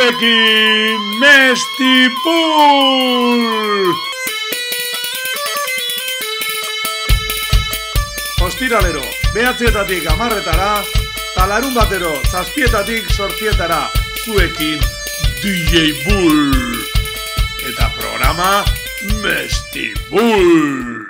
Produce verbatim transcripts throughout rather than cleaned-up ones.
zuekin Mestipul! Ostiralero, behatzietatik hamarretara, eta larun batero, zazpietatik sortzietara, zuekin D J Bull. Eta programa Mestipul!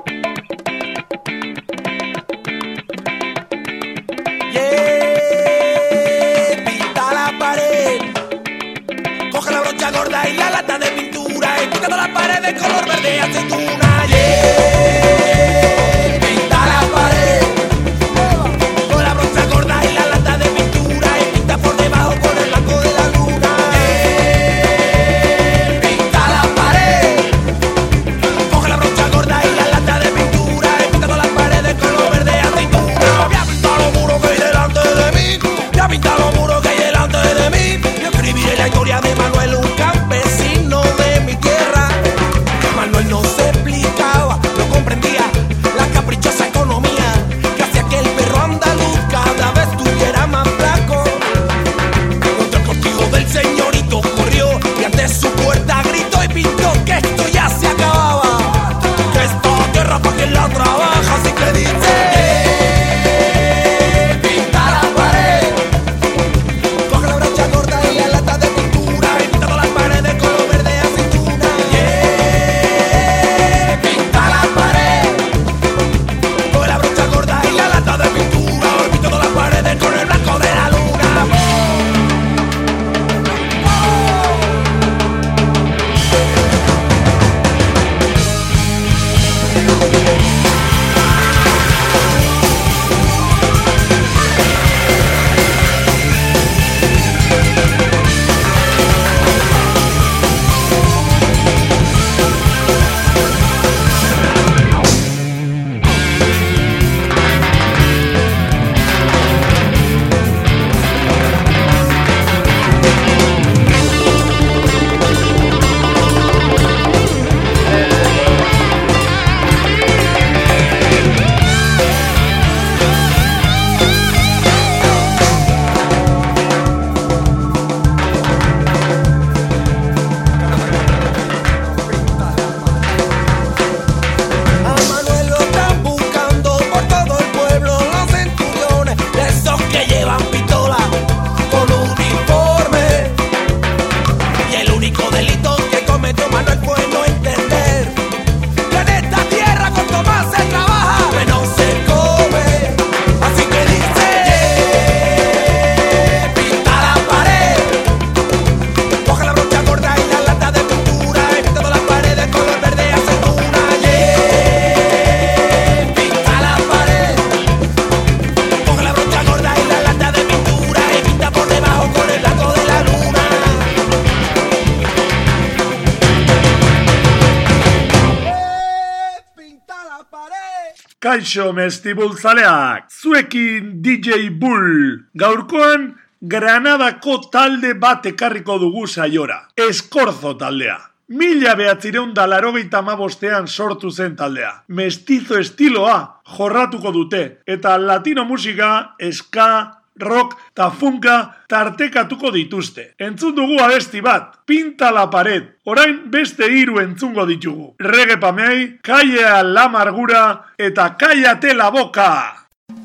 Yeah, pinta la pared, coge la brocha gorda y la lata de pintura y pinta todas las paredes de color verde y aceituna. Yeah, pinta la pared, con la brocha gorda y la lata de pintura y pinta por debajo con el blanco de la luna. Yeah, pinta la pared, coge la brocha gorda y la lata de pintura y pinta todas las paredes de color verde y aceituna. Voy a pintar los muros que hay delante de mí, voy a pintar los muros que hay delante de mí. Yo escribiré la historia de Manuel, un campesino de mi tierra. Manuel no se explicaba, no comprendía la caprichosa economía que hacía que el perro andaluz cada vez tuviera más flaco. Contra el cortijo del señorito corrió y ante su puerta gritó y pintó que esto ya se acababa, que esta tierra pa' quien la trabaja, así que dice: yeah, pinta la pared, coge la brocha gorda y la lata de pintura y pinta todas las paredes color verde y aceituna. Yeah, pinta la pared, coge la brocha gorda y la lata de pintura y pinta todas las paredes con el blanco de la luna. A Manuel lo están buscando por todo el pueblo los centuriones, de esos que llevan pistola con uniforme. Y el único delito que cometió Manuel fue no entender que en esta tierra cuanto más se trabaja, menos se come. Así que dice: yeah, pinta la pared, coge la brocha gorda y la lata de pintura y pinta todas las paredes color verde y aceituna. Yeah, pinta la pared, coge la brocha gorda y la lata de pintura y pinta por debajo con el blanco de la luna. Yeah, pinta la pared. Kaixo Mestipul zaleak, zuekin D J Bull. Gaurkoan Granadako talde bat ekarriko dugu saiora. Eskorzo taldea. Mila behatzireun da laurogeita hamabostean sortu zen taldea. Mestizo estiloa jorratuko dute eta latino musika, ska, rock eta funka tartekatuko dituzte. Entzun dugu abesti bat, Pinta la pared. Orain beste hiru entzungo ditugu. Reggae pamei, Calla la amargura eta Cállate la boca.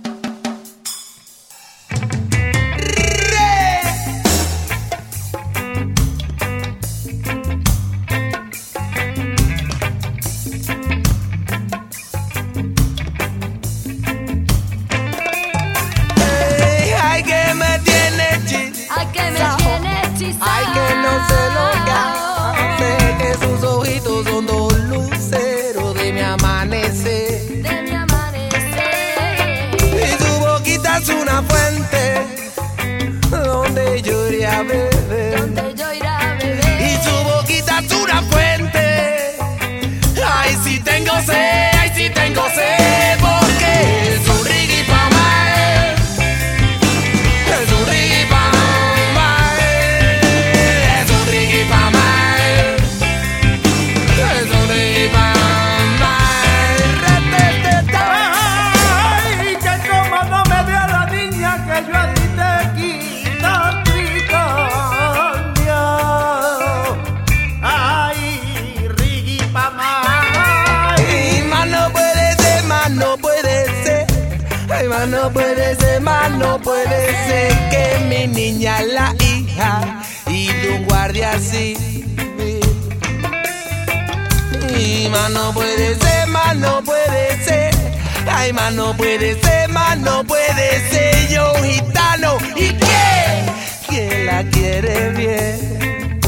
Ey, ay, que me tiene hechizado. Ay, que me tiene hechizado. Ay, que no se logra. Sé que sus ojitos son dos luceros de mi amanecer. De mi amanecer. Y su boquita es una fuente donde yo iré a beber. Donde yo iré a beber. Y su boquita es una fuente. Ay, si tengo sed, ay, si tengo sed, porque es un reggae pa' mal. Es un reggae pa' mal. Es un reggae pa' mal. Es un reggae pa' mal. Reteteta. Ay, que como no me vea la niña que yo a ti te quita, trica. más no puede ser, más no puede ser que mi niña es la hija y de un guardia civil. Y más no puede ser, más no puede ser. Ay, más no puede ser, más no puede ser. Yo gitano, ¿y qué? Que la quiere bien.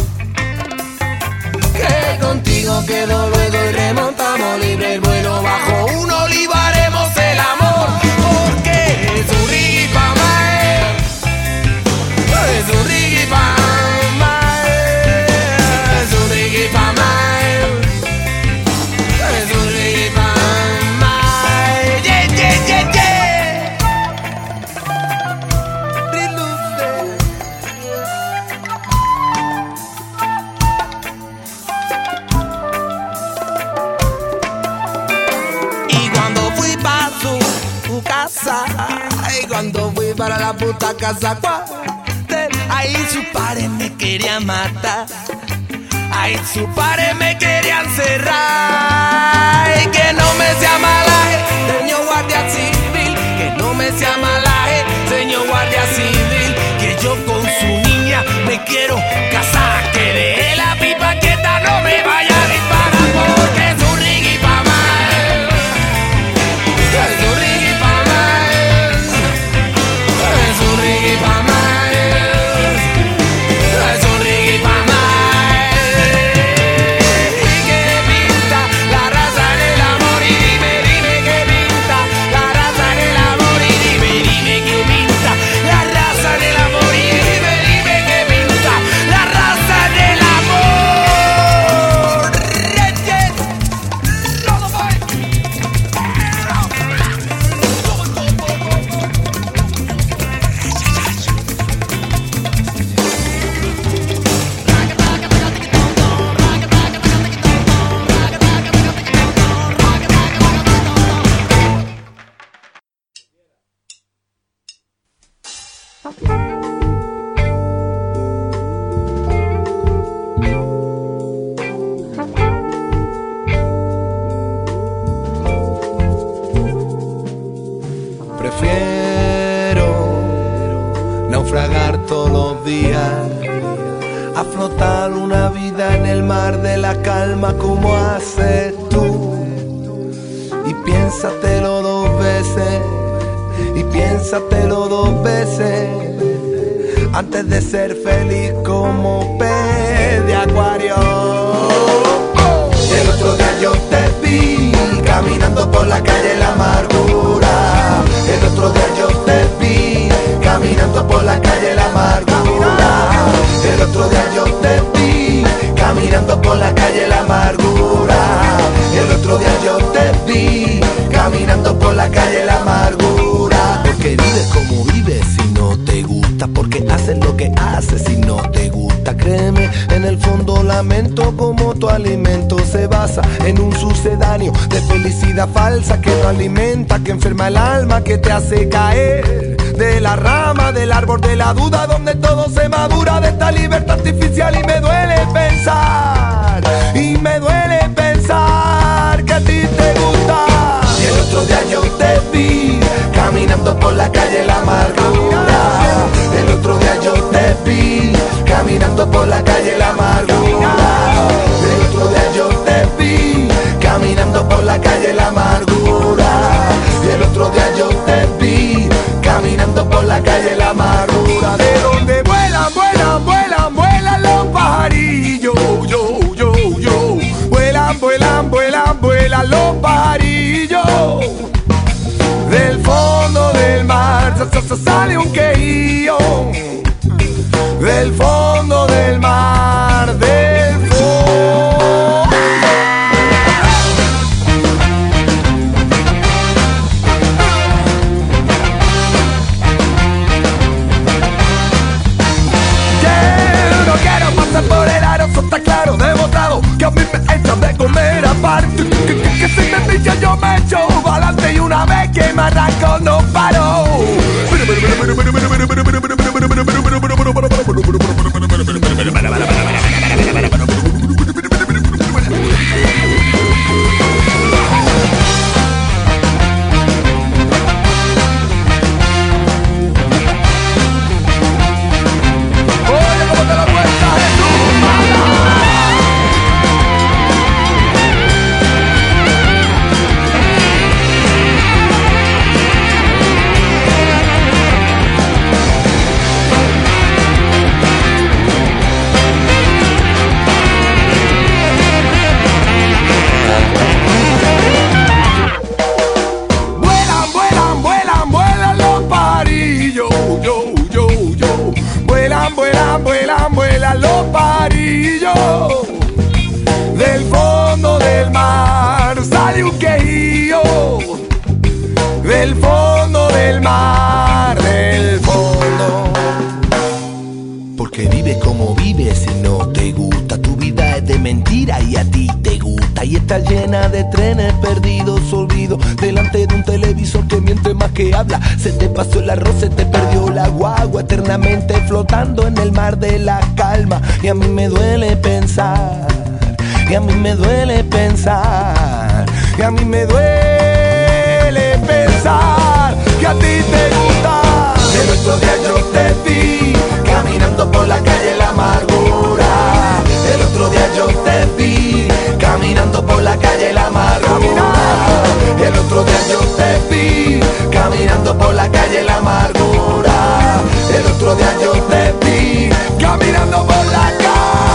Que contigo quedo luego y remontamos libre el vuelo. Bajo un olivar haremos el amor. Porque es un riggy pa' mae. Es un riggy pa' mae. Es un riggy pa' mae. Es un riggy pa' mae. Yeah, yeah, yeah, yeah. Reluce. Y cuando fui pa' su, su casa, y cuando fui para la puta casa cuartel, ahí sus padres me querían matar. Ahí sus padres me querían cerrar. Y que no me sea malaje, señor guardia civil. Que no me sea malaje, señor guardia civil. Que yo con su niña me quiero casar. Que deje la pipa quieta, no me vaya a disparar. Porque es un riggy pa' mal. Es un riggy pa' mal. Es un riggy pa' mal. Es un riggy pa' mal. Y que pinta la raza del amor. Y dime, dime que pinta la raza del amor. Y dime, dime que pinta la raza del amor. Y dime, dime que pinta la raza del amor. Reyes, no lo voy. Prefiero naufragar todos los días a flotar una vida en el mar de la calma como haces tú. Y piénsatelo dos veces, y piénsatelo dos veces antes de ser feliz como pez de acuario. El otro día yo te vi caminando por la calle La Amargura. El otro día yo te vi caminando por la calle La Amargura. El otro día yo te vi caminando por la calle La Amargura. El otro día yo te vi caminando por la calle La Amargura. Porque vives como vives si no te gusta, porque haces lo que haces si no te gusta. Créeme, en el fondo lamento como tu alimento se basa en un sucedáneo de felicidad falsa que no alimenta, que enferma el alma, que te hace caer de la rama del árbol de la duda donde todo se madura de esta libertad artificial. Y me duele pensar, y me duele pensar que a ti te gusta. Y el otro día yo te vi caminando por la calle La Amargura. El otro día yo te vi caminando por la calle La Amargura. El otro día yo te vi caminando por la calle La Amargura. Y el otro día yo te vi caminando por la calle La Amargura. De donde vuelan, vuelan, vuelan, vuelan los pajarillos. Yo, yo, yo. Vuelan, vuelan, vuelan, vuelan los pajarillos. Del fondo del mar sa, sa, sale un quejío. Del fondo del mar, del fondo. Yeah, no quiero pasar por el aro, eso está claro, demostrado que a mí me echan de comer aparte. Que, que, que, que si me pillo yo me echo pa'lante y una vez que me arranco no paro. yo, del fondo del mar, del fondo. Porque vives como vives y no te gusta. Tu vida es de mentira y a ti te gusta. Y está llena de trenes perdidos, olvidos, delante de un televisor que miente más que habla. Se te pasó el arroz, se te perdió la guagua, eternamente flotando en el mar de la calma. Y a mí me duele pensar, y a mí me duele pensar, y a mí me duele pensar que a ti te gusta. El otro día yo te vi caminando por la calle La Amargura. El otro día yo te vi caminando por la calle La Amargura. El otro día yo te vi caminando por la calle La Amargura. El otro día yo te vi caminando por la calle.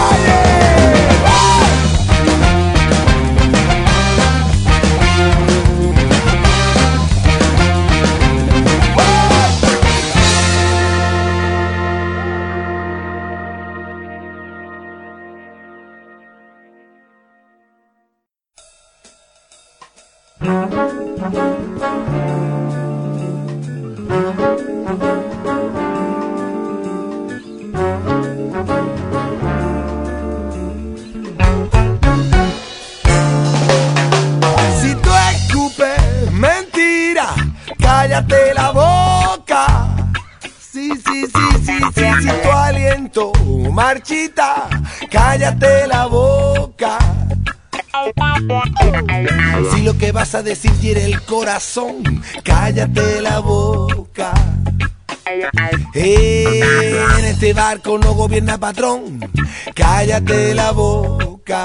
Si tú escupes mentira, cállate la boca. Sí, sí, sí, sí, sí, si tu aliento marchita, cállate la boca. Si lo que vas a decir hiere el corazón, cállate la boca. En este barco no gobierna patrón, cállate la boca.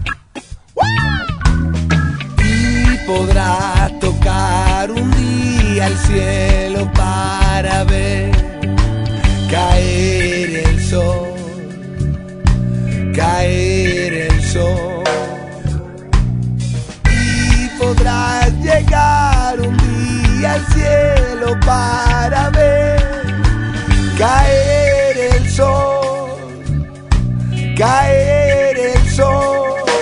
Y podrás tocar un día el cielo para ver caer el sol, caer el sol. Podrás llegar un día al cielo para ver caer el sol, caer el sol.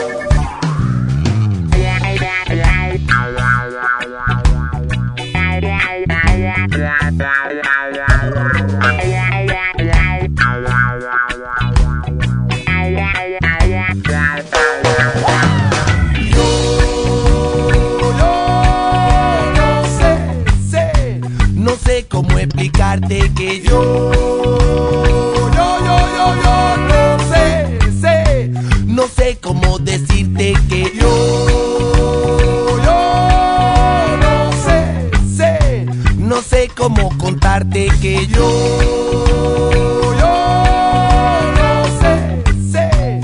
Cómo explicarte que yo, yo, yo, yo, yo no sé, sé, no sé cómo decirte que yo, yo no sé, sé, no sé cómo contarte que yo, yo no sé, sé.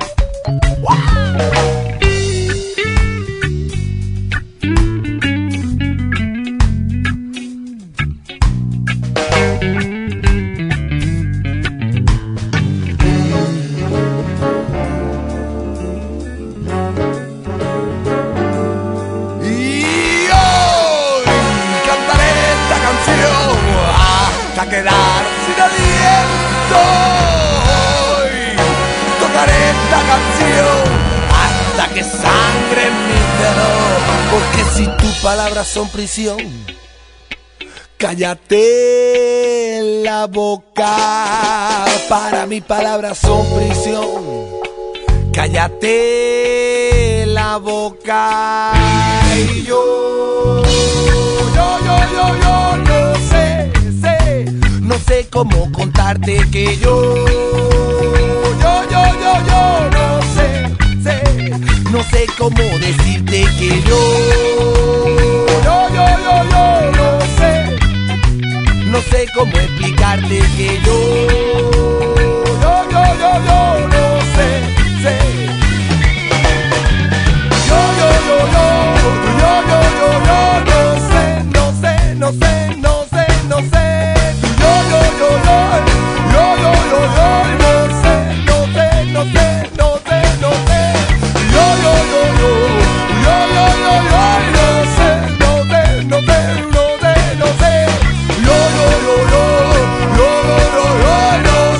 Quedar sin aliento. Hoy tocaré esta canción hasta que sangre en mi dedo. Porque si tus palabras son prisión, cállate la boca. Para mí palabras son prisión, cállate la boca. Y yo, yo, yo, yo, yo no sé, no sé cómo contarte que yo, yo, yo, yo, yo no sé, sé, no sé cómo decirte que yo, yo, yo, yo, yo no sé, no sé cómo explicarte que yo, yo, yo, yo, yo no sé, sé, yo, yo, yo, yo, yo, yo, yo, yo no sé, no sé, no sé, no sé, no sé. Yo, yo, yo, yo, yo, yo, yo, no sé, no sé, no sé, no sé, no sé. Yo, yo, yo, yo, yo, yo, yo, yo, no sé, no sé, no sé, no sé, no sé. Yo, yo, yo, yo, yo, yo, yo, yo, no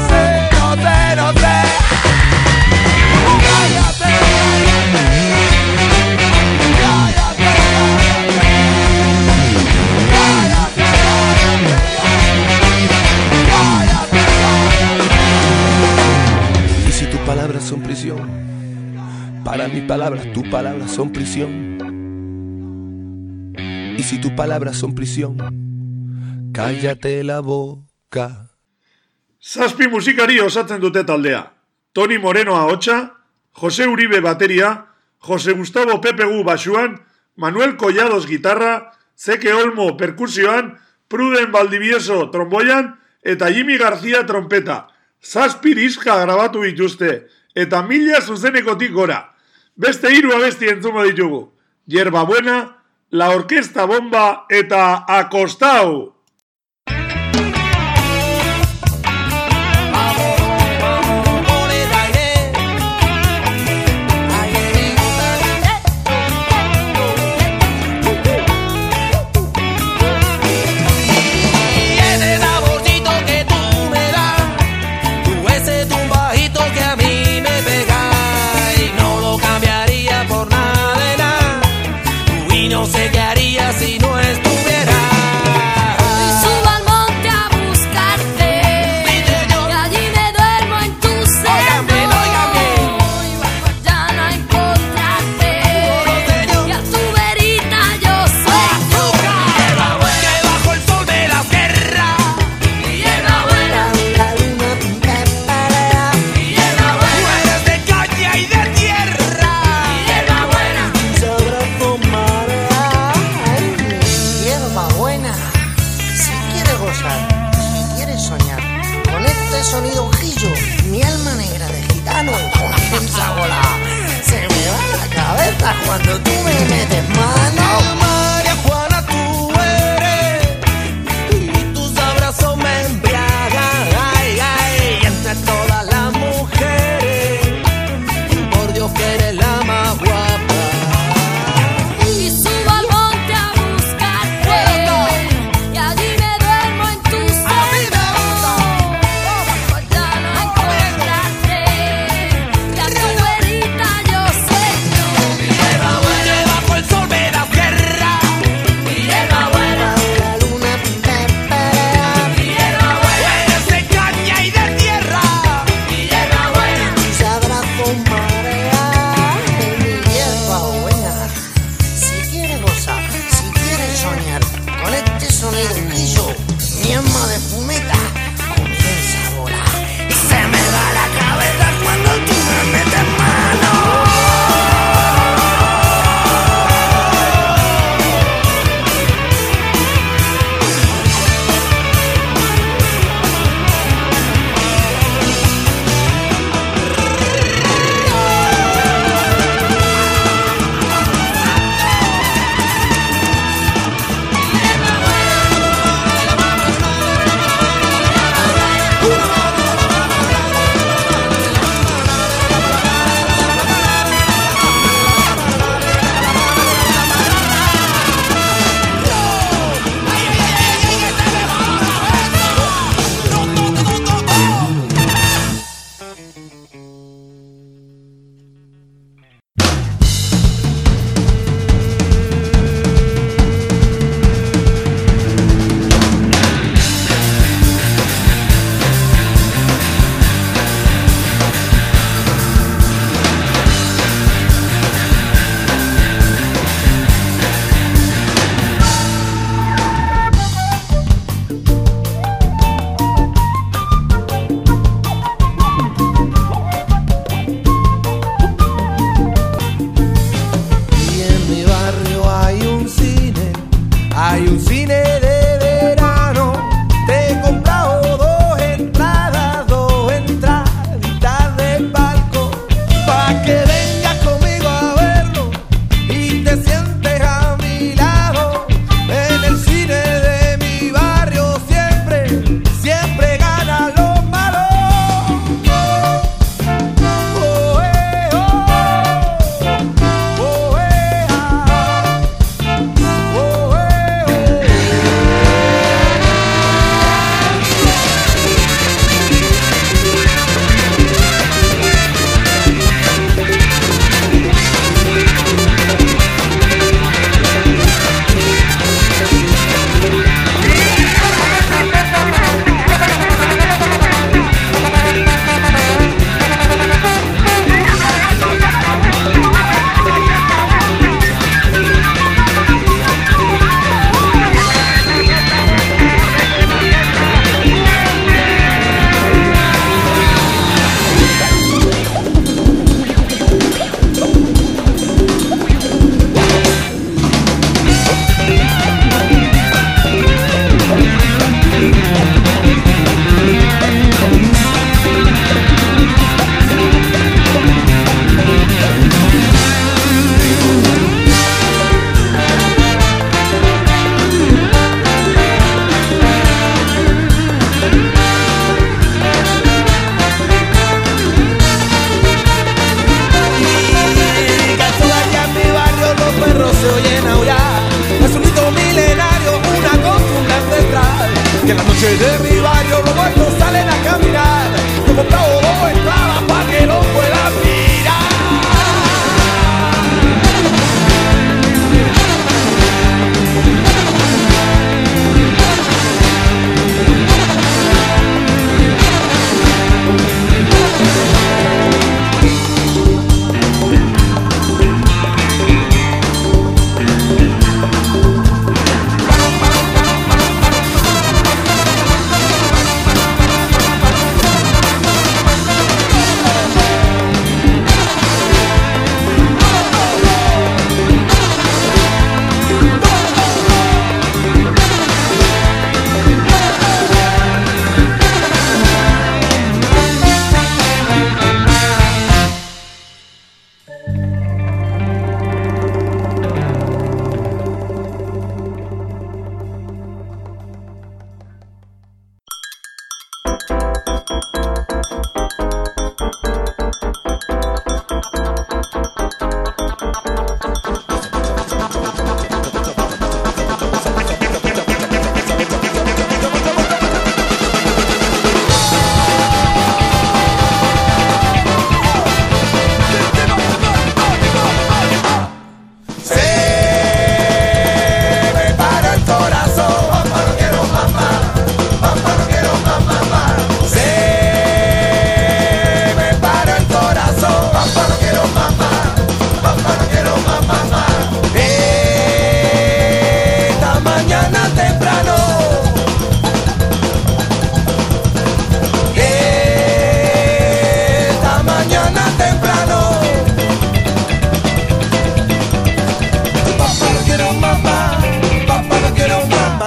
Para mis palabras, tus palabras son prisión. Y si tus palabras son prisión, cállate la boca. Zazpi musikari osatzen dute taldea. Toni Moreno ahotsa, Jose Uribe bateria, Jose Gustavo Pepegu basuan, Manuel Collados gitarra, Zeke Olmo perkusioan, Pruden Valdivieso tromboian eta Jimmy García trompeta. Zazpi diska grabatu dituzte eta mila zuzenekotik gora. Beste hiru abesti entzungo ditugu. Yerba Buena, La Orquesta Bomba eta Akostau. No sé qué haría si no estuviera. Y subo al monte a buscarte, y allí me duermo en tu seno. Y bajo allá no a encontrarte, y a tu verita yo sueño. Que bajo el sol de las guerras, Y hierba buena, La luna te pelea. y hierba tú buena, eres de caña y de tierra. y hierba buena. Tus abrazos marea. Ay, hierba buena. Si quieres gozar, si quieres soñar, con este sonido ojillo, mi alma negra de gitano con esa bola. Se me va la cabeza cuando tú me metes mano. María Juana, tú eres, y tus abrazos me embriagan. Ay, ay, y entre todas las mujeres, por Dios que eres la más guapa. Y subo al monte a buscarte, y allí me duermo en tu seno. Bajo allá no a encontrarte, y a tu verita yo sueño. Que bajo el sol de las guerras, Y hierba buena, La luna te pelea. y hierba buena, eres de caña y de tierra. y hierba buena. Tus abrazos marea. Ay, mi hierba buena. Si quieres gozar, si quieres soñar, con este sonido ojillo, mi alma de fumeta comienza a volar. Se me va la cabeza cuando tú me metes mano. Y hierba buena,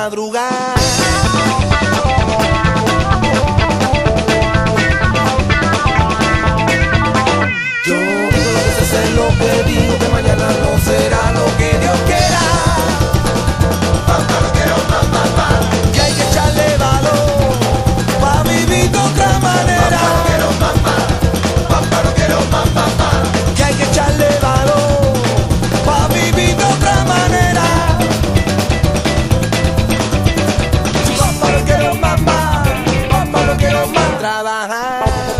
madrugar. Yo digo lo que se hace, lo que digo, que mañana no será lo que Dios quiera. Que hay que echarle valor pa' vivir de otra manera. Que hay que echarle valor pa' vivir de otra manera. Papá no quiero mamá, papá no quiero más trabajar.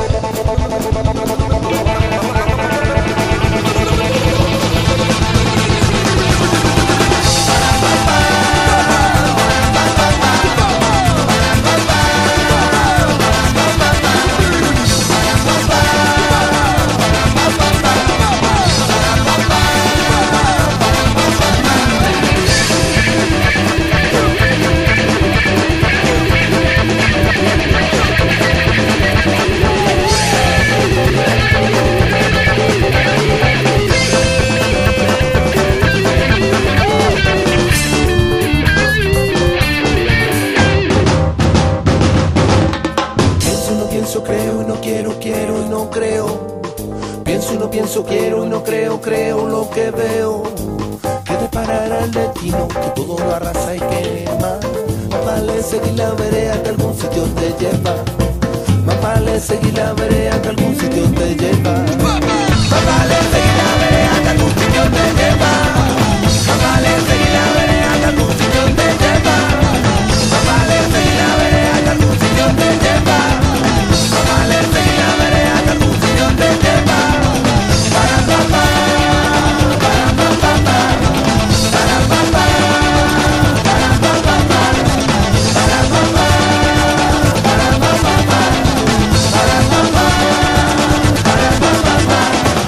Creo y no quiero, quiero y no creo. Pienso y no pienso, quiero y no creo, creo lo que veo. Que deparará el destino, que todo lo arrasa y quema. Más vale seguir la vereda que algún sitio te lleva. Más vale seguir la vereda que algún sitio te lleva. Más vale seguir la vereda que algún sitio te lleva. Más vale seguir la vereda que algún sitio te lleva. Más vale seguir la vereda que algún sitio te lleva. Vale, seguir la vereda que algún sitio te lleva. Para papá, para papá, para papá, para papá, para papá, para papá, para papá, para papá.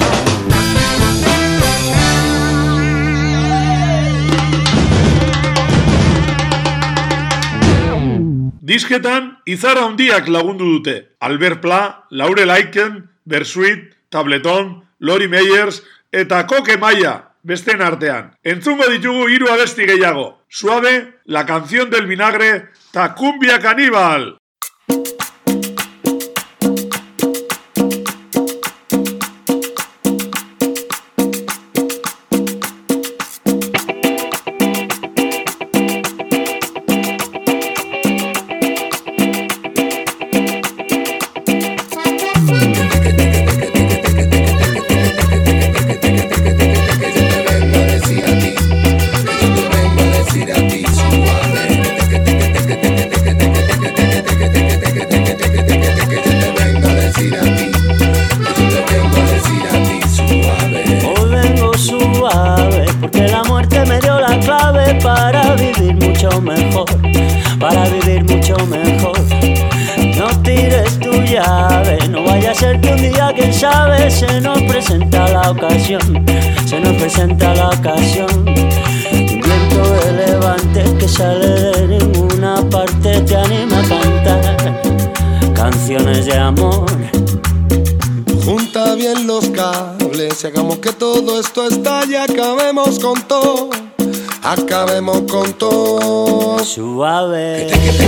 Disketan izar handiak lagundu dute. Albert Pla, Laurel Aiken, Bersuit, Tableton, Lori Meyers eta Koke Maia besten artean. Entzungo ditugu hiru abesti gehiago. Suave, La canción del vinagre ta Cumbia Caníbal. Para vivir mucho mejor, para vivir mucho mejor. No tires tu llave, no vaya a ser que un día, quién sabe, se nos presenta la ocasión, se nos presenta la ocasión. Un viento de levante que sale de ninguna parte te anima a cantar canciones de amor. Junta bien los cables y hagamos que todo esto estalle, acabemos con todo. Acabemos con todo. Suave.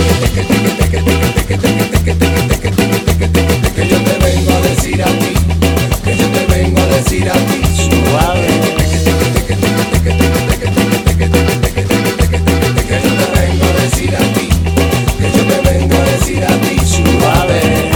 Que yo te vengo a decir a ti, que yo te vengo a decir a ti. Suave. Que yo te vengo a decir a ti, que yo te vengo a decir a ti. Suave.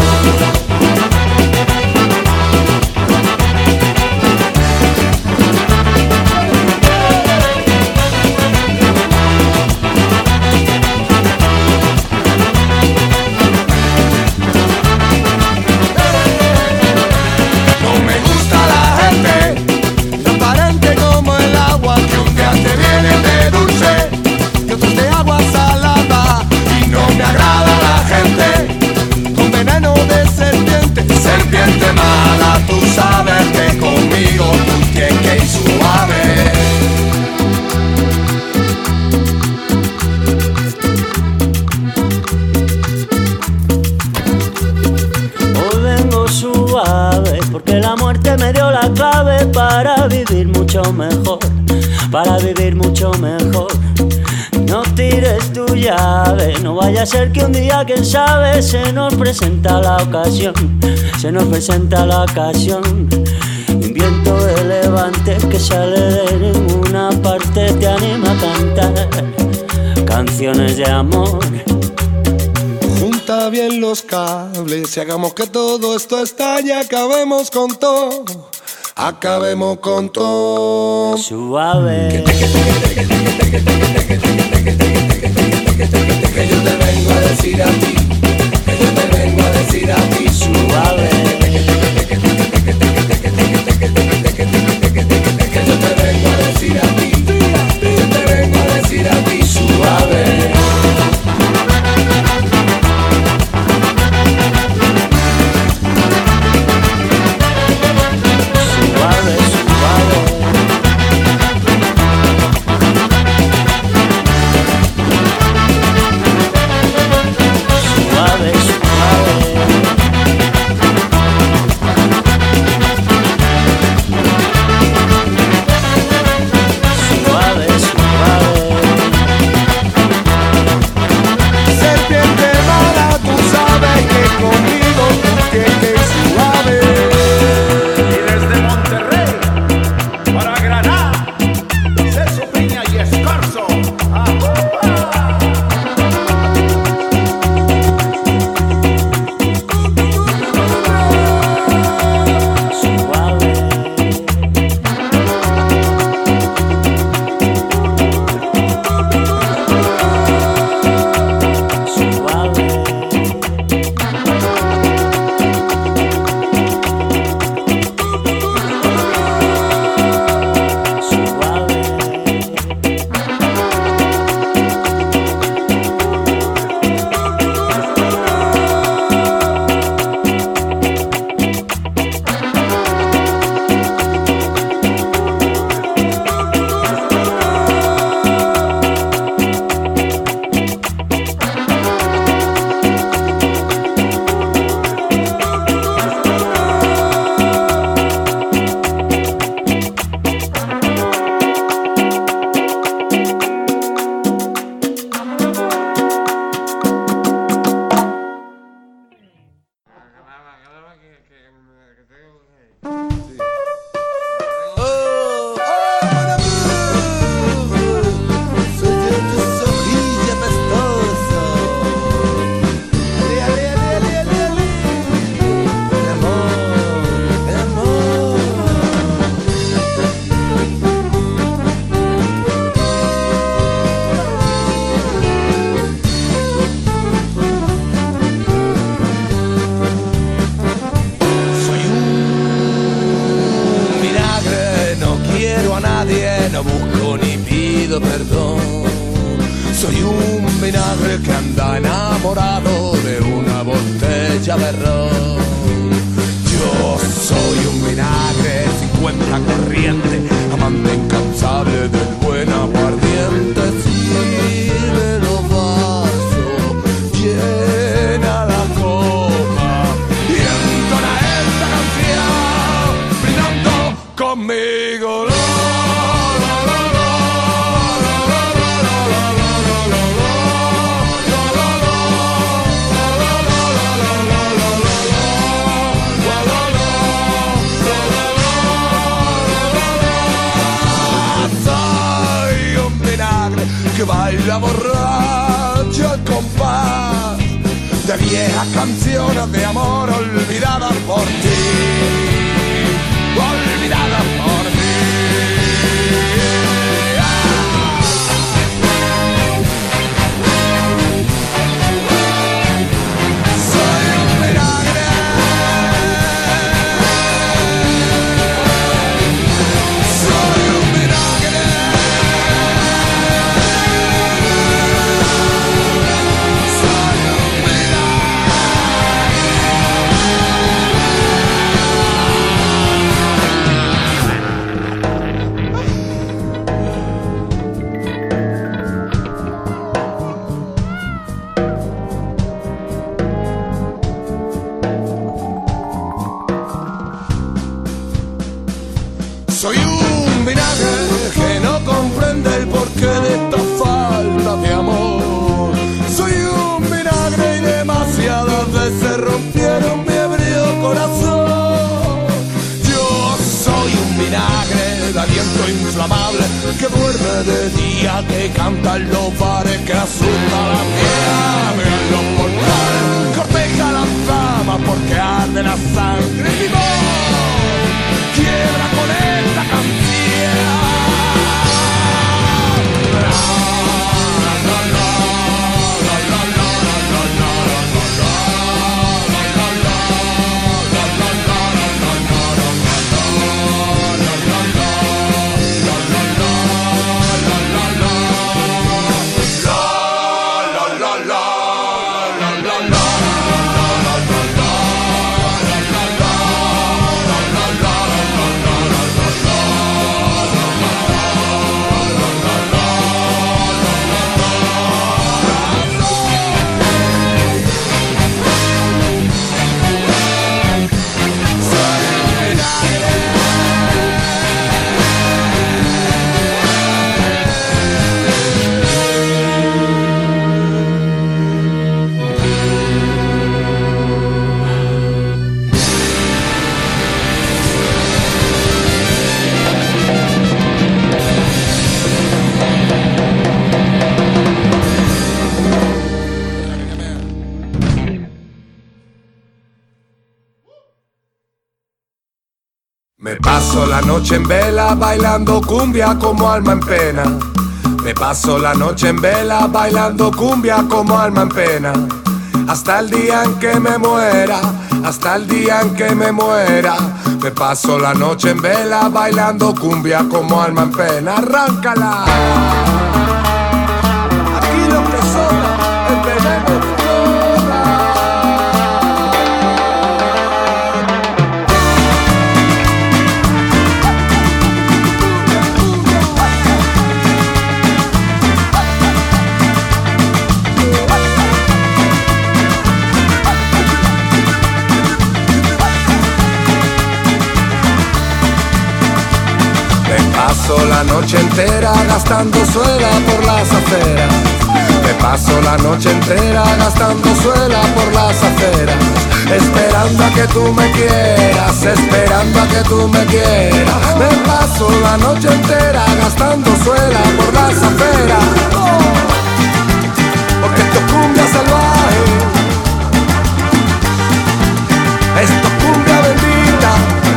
Mejor, para vivir mucho mejor. No tires tu llave. No vaya a ser que un día, quién sabe, se nos presenta la ocasión, se nos presenta la ocasión. Un viento de levante que sale de ninguna parte te anima a cantar canciones de amor. Junta bien los cables y hagamos que todo esto estalle. Acabemos con todo, acabemos con todo. Suave. Que yo te vengo a decir a ti, que yo te vengo a decir a ti. Suave. Que yo te vengo a decir a ti, que yo te vengo a decir a ti. Suave. Baila borracho al compás de viejas canciones de amor olvidadas por ti, olvidadas por ti. Soy un vinagre, soy un vinagre. de día te cantan los bares que asusta la piedra. En los portales corteja la fama porque arde la sangre. Y vos quiebra con esta canción. Me paso la noche en vela bailando cumbia como alma en pena. Me paso la noche en vela bailando cumbia como alma en pena. Hasta el día en que me muera, hasta el día en que me muera. Me paso la noche en vela bailando cumbia como alma en pena. Arráncala. Aquí lo que sobra es veneno. Paso la noche entera gastando suela por las aceras. Me paso la noche entera gastando suela por las aceras. Esperando a que tú me quieras, esperando a que tú me quieras. Me paso la noche entera gastando suela por las aceras. Porque esto es cumbia salvaje, esto es cumbia bendita,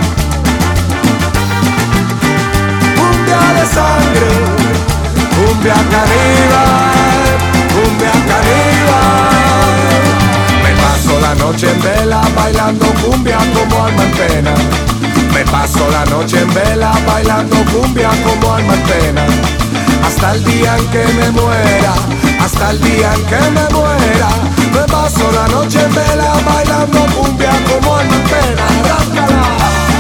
de sangre, cumbia caníbal, cumbia caníbal. Me paso la noche en vela bailando cumbia como alma en pena. Me paso la noche en vela bailando cumbia como alma en pena. Hasta el día en que me muera, hasta el día en que me muera. Me paso la noche en vela bailando cumbia como alma en pena. Arráncala.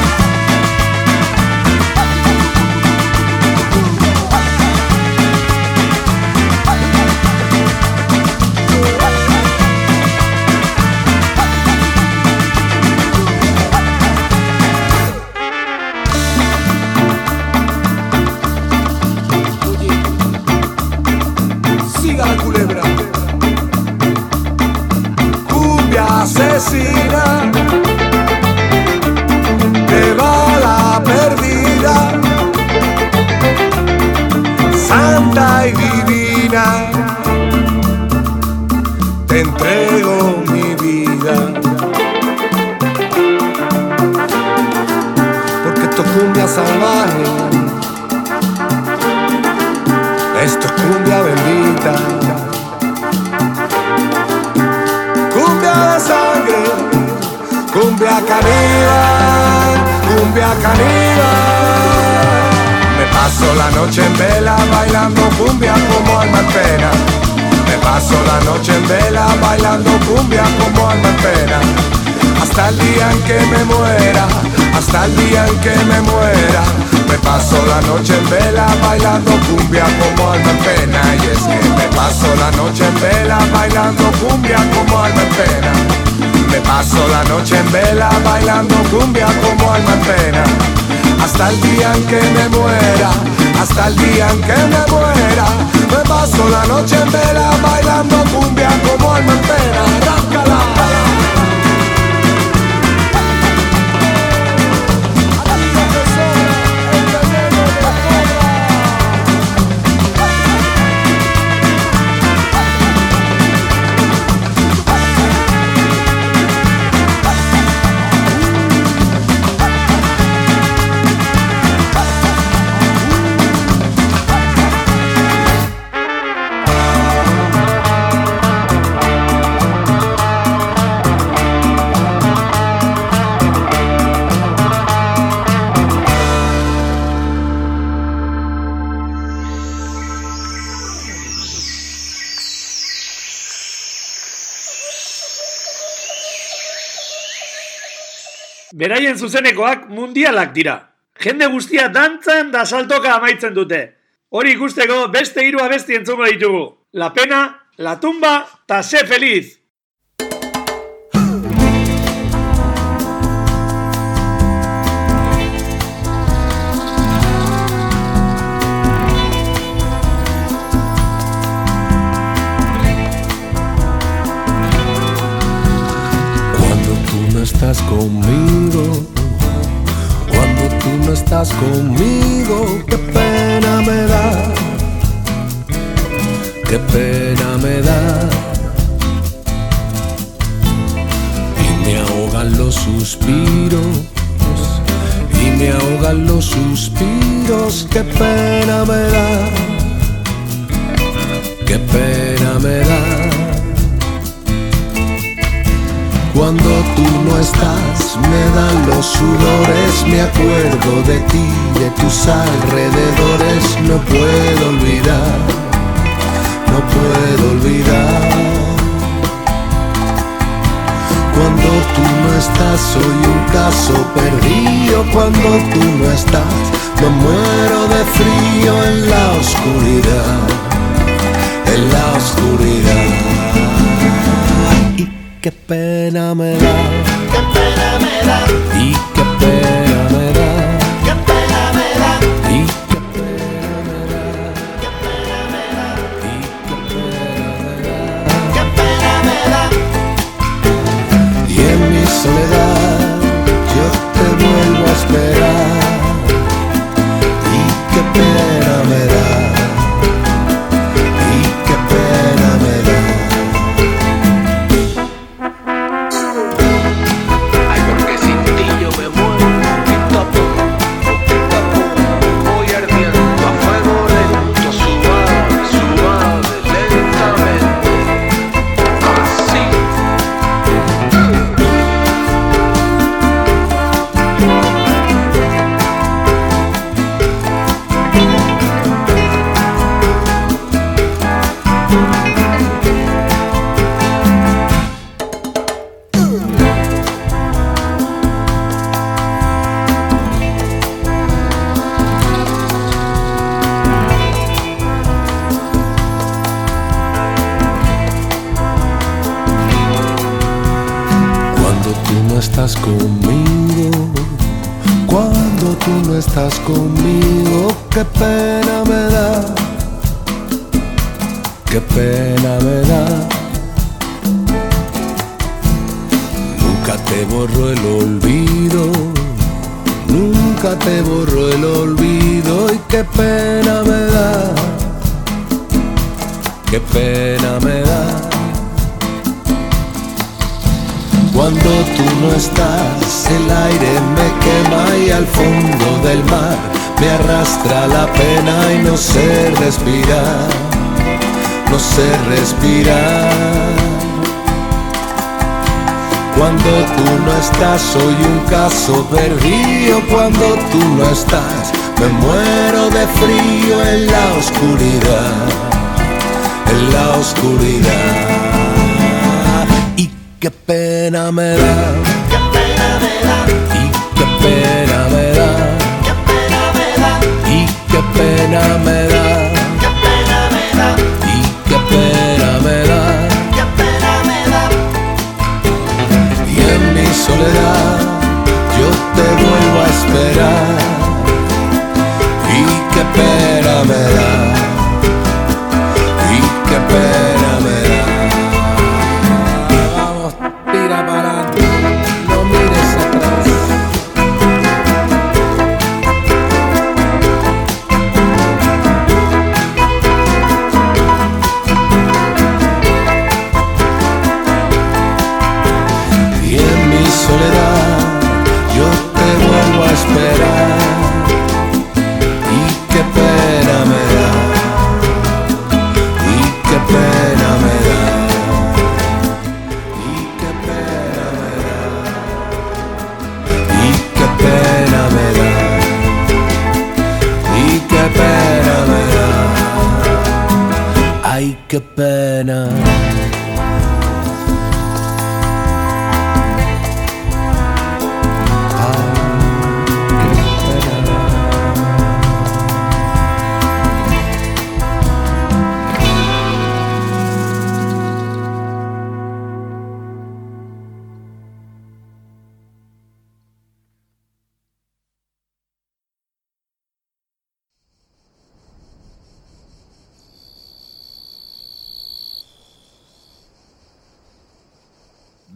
Asesina de bala perdida, santa y divina, te entrego mi vida. Porque esto es cumbia salvaje, esto es cumbia bendita. Sangre, cumbia caníbal, cumbia caníbal. Me paso la noche en vela bailando cumbia como alma en pena. Me paso la noche en vela bailando cumbia como alma en pena. Hasta el día en que me muera, hasta el día en que me muera. Me paso la noche en vela bailando cumbia como alma en pena. Y es que me paso la noche en vela bailando cumbia como alma en pena. Me paso la noche en vela bailando cumbia como alma en pena. Hasta el día en que me muera, hasta el día en que me muera. Me paso la noche en vela bailando cumbia como alma en pena. Arráncala. Beraien zuzenekoak mundialak dira. Jende guztia dantzan da saltoka amaitzen dute. Hori ikusteko beste hiru abesti entzungo ditugu. La Pena, La Tumba ta Sé Feliz. Estás conmigo, cuando tú no estás conmigo, qué pena me da, qué pena me da, y me ahogan los suspiros, y me ahogan los suspiros, qué pena me da, qué pena me da. Cuando tú no estás, me dan los sudores, me acuerdo de ti, de tus alrededores, no puedo olvidar, no puedo olvidar. Cuando tú no estás, soy un caso perdido, cuando tú no estás, me muero de frío en la oscuridad, en la oscuridad. Qué pena me da, qué pena me da, y qué pena me da, qué pena me da, y qué pena me da, qué pena me da, y qué pena me da, qué pena me da. Y en mi soledad yo te vuelvo a esperar, y qué pena me da, y qué pena me da. Estás conmigo, cuando tú no estás conmigo, qué pena me da, qué pena me da. Nunca te borro el olvido, nunca te borro el olvido, y qué pena me da, qué pena me da. Cuando tú no estás, el aire me quema y al fondo del mar me arrastra la pena y no sé respirar, no sé respirar. Cuando tú no estás, soy un caso perdido, cuando tú no estás, me muero de frío en la oscuridad, en la oscuridad. Qué pena me da, qué pena me da, y qué pena me da, qué pena me da, y qué pena me da, qué pena me da, y qué pena me da, qué pena me da. Y en mi soledad yo te vuelvo a esperar, y qué pena me da, y qué pena me da. Tira para adelante, no mires atrás. Y en mi soledad yo te vuelvo a esperar, y qué pena me da, y qué pena me da. Ay, qué pena.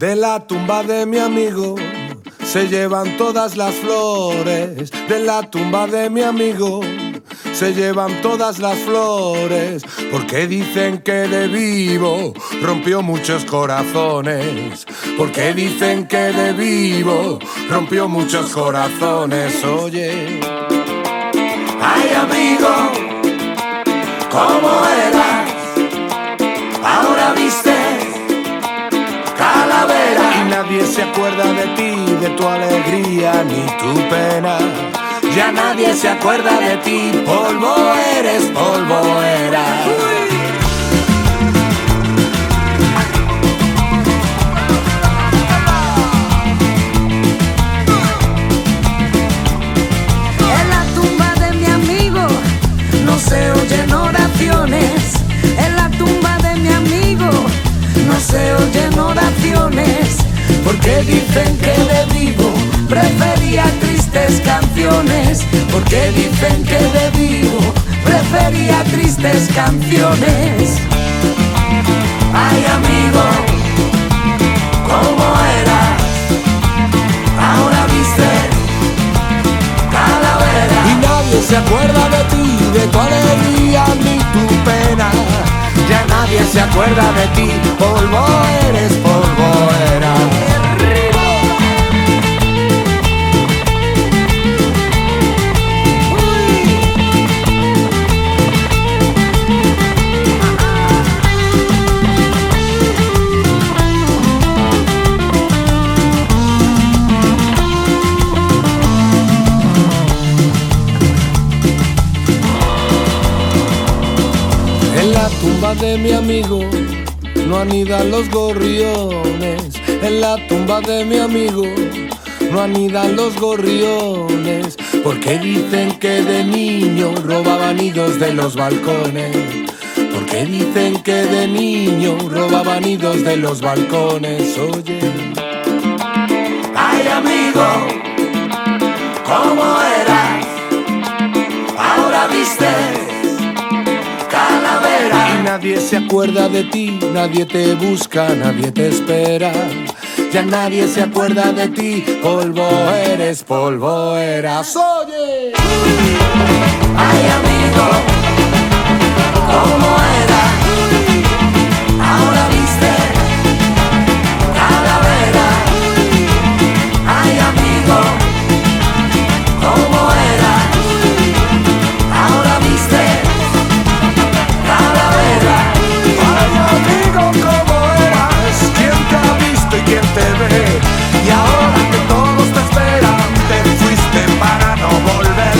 De la tumba de mi amigo se llevan todas las flores. De la tumba de mi amigo se llevan todas las flores, porque dicen que de vivo rompió muchos corazones. Porque dicen que de vivo rompió muchos corazones. Oye, ay amigo, ¿cómo eras? Ahora viste calavera. Y nadie se acuerda de ti, de tu alegría ni tu pena. Ya nadie se acuerda de ti, polvo eres, polvo eras. En la tumba de mi amigo no se oyen oraciones. En la tumba de mi amigo no se oyen oraciones, porque dicen que de vivo prefería tristes canciones. Porque dicen que de vivo prefería tristes canciones. Ay amigo, ¿cómo eras? Ahora viste calavera. Y nadie se acuerda de ti, de tu alegría ni tu pena. Ya nadie se acuerda de ti, polvo eres, polvo eras. En la tumba de mi amigo no anidan los gorriones. En la tumba de mi amigo no anidan los gorriones, porque dicen que de niño robaba nidos de los balcones. Porque dicen que de niño robaba nidos de los balcones. Oye, Ay amigo, ¿cómo eras? Ahora viste calavera. y nadie se acuerda de ti, nadie te busca, nadie te espera. Ya nadie se acuerda de ti, polvo eres, polvo eras. Oye, Ay amigo, ¿cómo era? Ahora viste calavera. Ay amigo, ¿cómo era? Ahora viste calavera. ay amigo, ¿cómo eras? ¿Quién te ha visto y quién te ve? Y ahora que todos te esperan, te fuiste para no volver.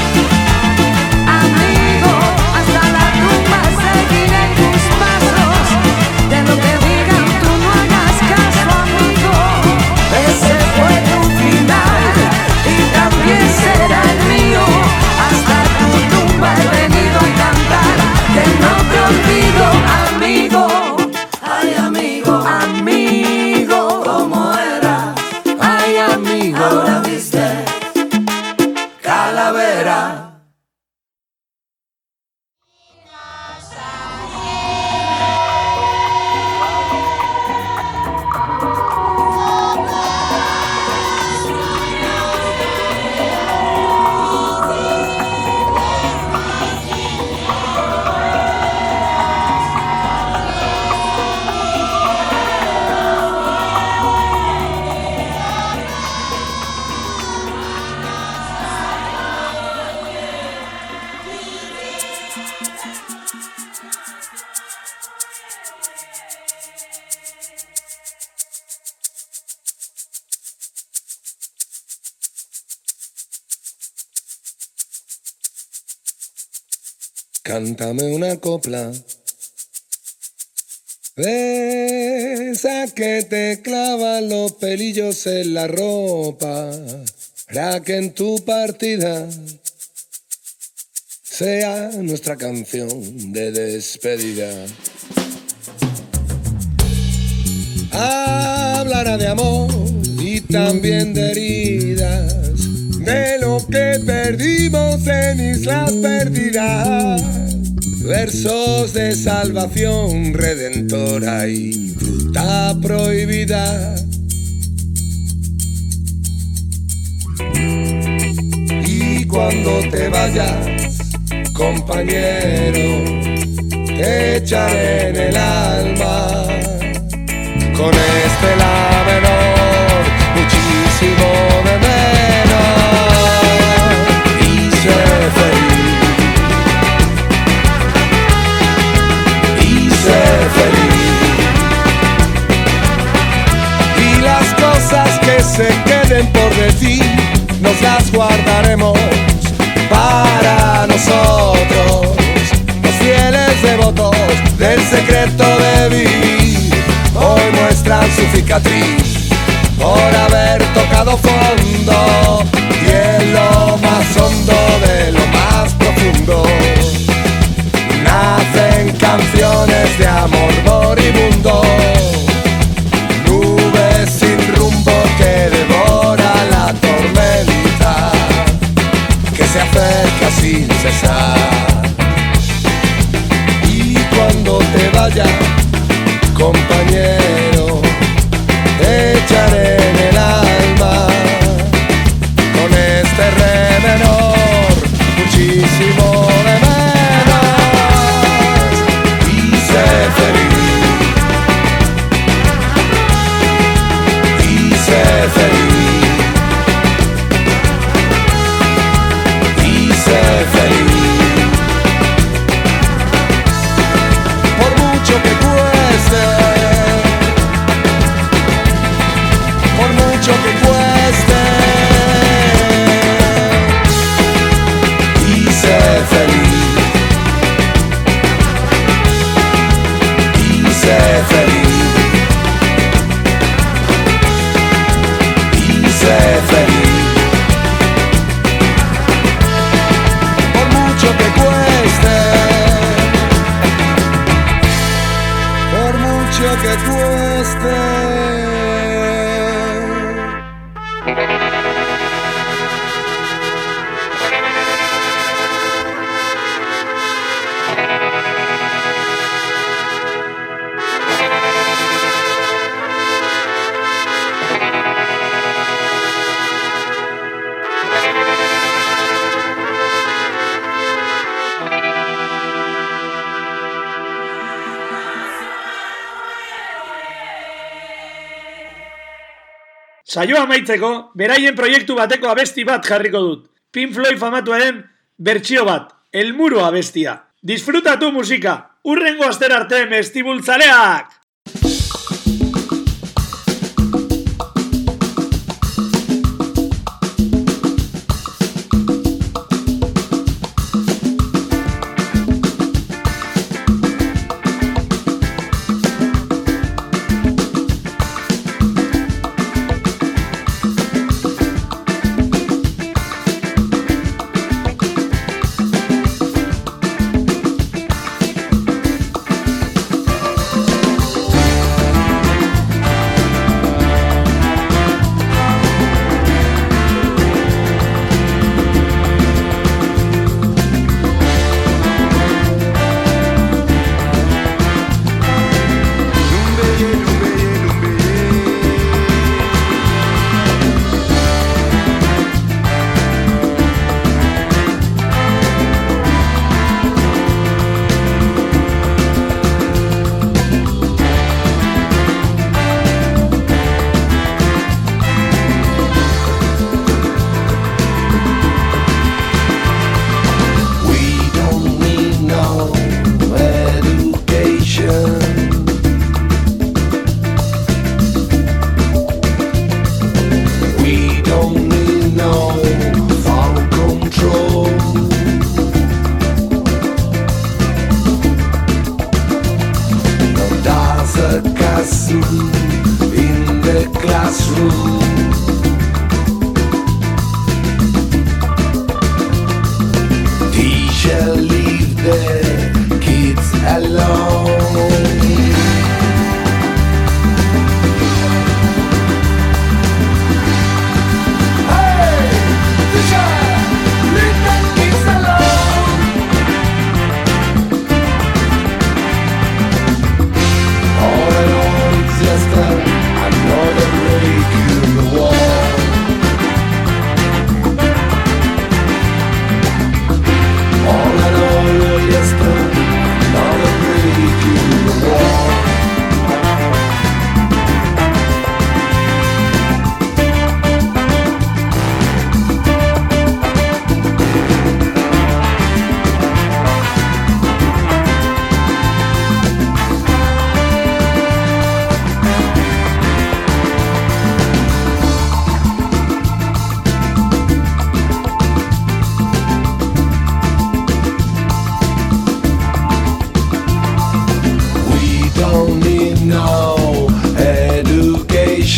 Amigo, hasta la tumba seguiré tus pasos. De lo que digan tú no hagas caso, amigo. Ese fue tu final y también será el mío. Hasta tu tumba he venido a cantar, que no te olvido, amigo. Ay amigo, Amigo, ¿cómo era? Ay amigo, Ahora viste calavera. cántame una copla de esa que te clavan los pelillos en la ropa, para que en tu partida sea nuestra canción de despedida. Hablará de amor y también de heridas, de lo que perdimos en Islas Perdidas, versos de salvación redentora y fruto está prohibida. Y cuando te vayas, compañero, te echaré en el alma con este la menor, muchísimo de menos, y sé feliz, y sé feliz, y las cosas que se queden por decir nos las guardaremos para nosotros, los fieles devotos del secreto de vivir. Hoy muestran su cicatriz por haber tocado fondo, y en lo más hondo de lo más profundo nacen canciones de amor moribundo, nubes sin rumbo que devora la tormenta que se acerca sin cesar. Y cuando te vayas, compañero, te echaré en el alma con este re menor, muchísimo de menos, y sé feliz, y sé feliz, y sé feliz, por mucho que cueste, por mucho que cueste, y sé feliz, y sé feliz, y sé feliz, por mucho que cueste, por mucho que cueste. Saioa amaitzeko, beraien proiektu bateko abesti bat jarriko dut. Pink Floyd famatuaren bertsio bat, El Muro abestia. Disfrutatu musika, urrengo aster arte mestibultzaleak! In the classroom, teacher leave the kids alone. Hey, teacher, leave the kids alone. All in all, it's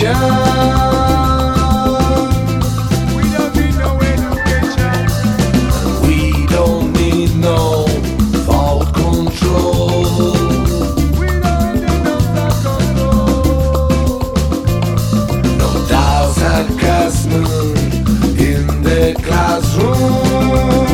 We don't need no education. We don't need no thought control. We don't need no thought control. No doubt sarcasm in the classroom.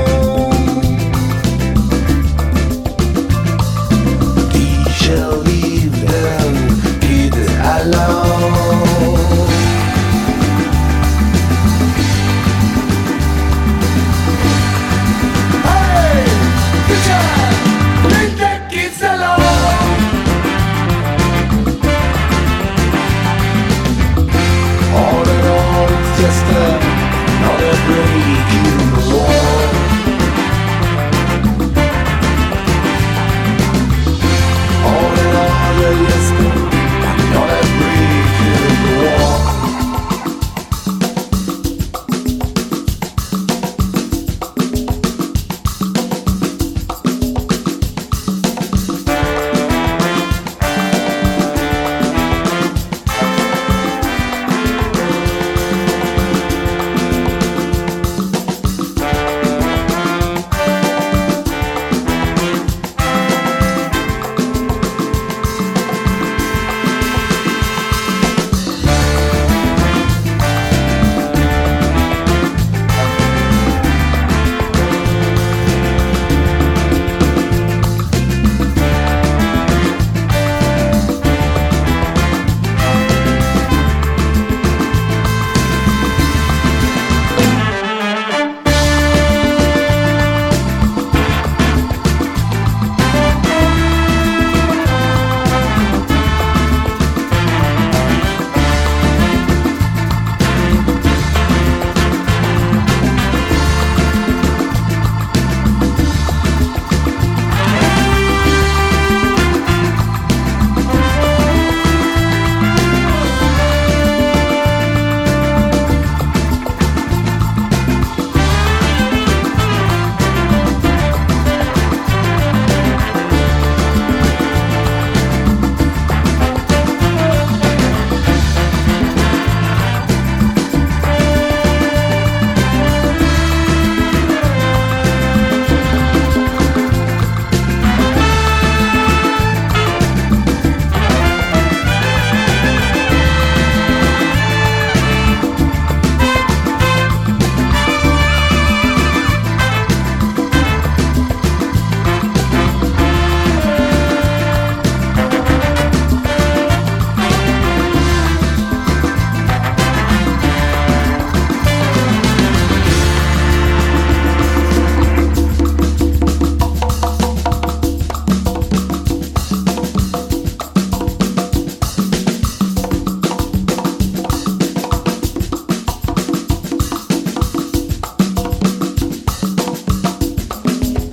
Teacher, leave them kids alone. Hey, teacher, leave the kids alone. All in all, it's just another break in the wall. All in all, it's just another break in the wall.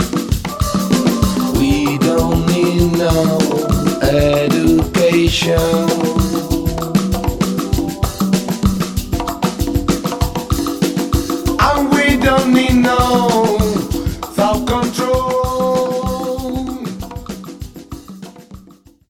We don't need no education.